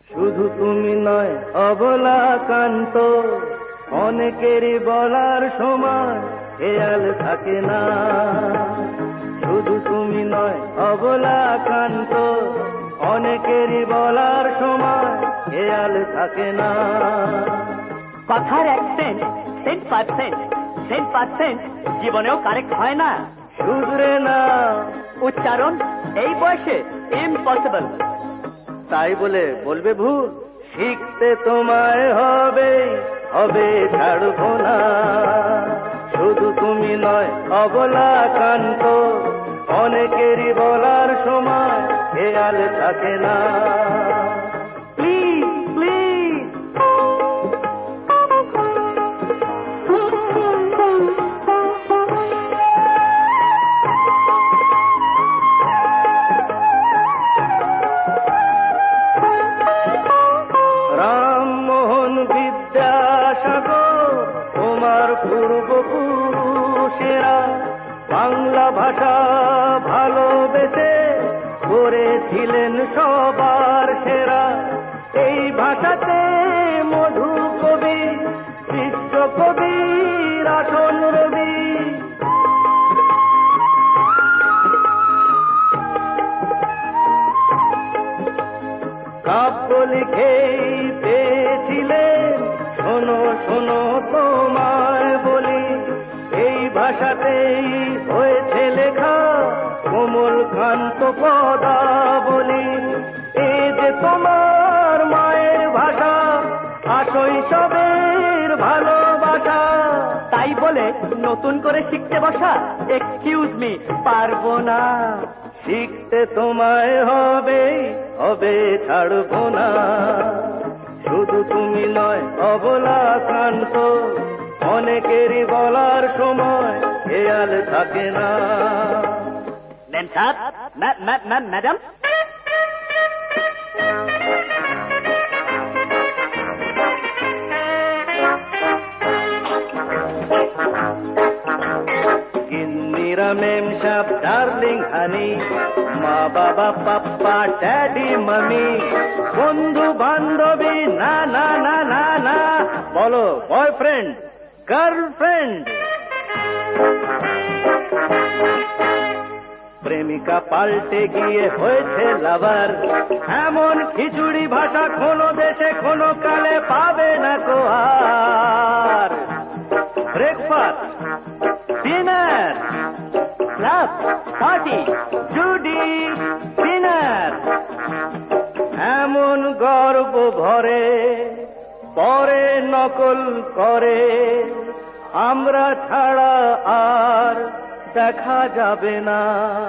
শুধু তুমি নয় অবলাকান্ত, অনেকেরই বলার সময় খেয়াল থাকে না। শুধু তুমি নয় অবলাকান্ত, অনেকেরই বলার সময় খেয়াল থাকে না। কথার অ্যাকসেন্ট 10% জীবনেও কারেক্ট হয় না, শুধরে না। উচ্চারণ এই বয়সে ইম্পসিবল। তাই বলে বলবে ভুল? শিখতে তোমায় হবে, হবে ছাড়বো না। শুধু তুমি নয় অবলাকান্ত, অনেকেরই বলার সময় খেয়াল থাকে না। Please please. রামমোহন বিদ্যাসাগর তোমার পূর্বপুরুষেরা বাংলা ভাষা ভালোবেসে করেছিলেন সবার সেরা। এই ভাষাতে মধু কবি, শিষ্য কবির আসন রবি। কাব্য লিখেই পেয়েছিলেন, শোনো শোনো তোমায় বলি, এই ভাষাতেই হয়েছে লেখা কোমল কান্ত পদাবলী। এই যে তোমার মায়ের ভাষা, শৈশবের ভালোবাসা। তাই বলে নতুন করে শিখতে বসা, এক্সকিউজ মি, পারবো না। শিখতে তোমায় হবে, হবে ছাড়বো না। শুধু তুমি নয় অবলাকান্ত, অনেকেরই বলার সময় খেয়াল থাকে না। ম্যাম সাহেব, ম্যাডাম, গিন্নিরা মেম সাহেব, ডার্লিং হানি, মা বাবা পাপ্পা ড্যাডি মামি, বন্ধু বান্ধবী না না না না না, বলো বয়ফ্রেন্ড গার্লফ্রেন্ড। প্রেমিকা পাল্টে গিয়ে হয়েছে লাভার, এমন খিচুড়ি ভাষা কোনো দেশে কোনো কালে পাবে না তো আর। ব্রেকফাস্ট, ডিনার, ক্লাব, পার্টি, জুডি, ডিনার, এমন গর্ব ভরে পরে নকল করে, আমরা ছাড়া আর দেখা যাবে না।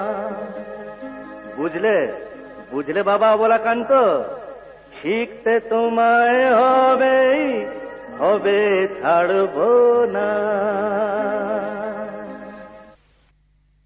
বুঝলে বুঝলে বাবা অবলাকান্ত, শিখতে তোমায় হবে, হবে ছাড়বো না।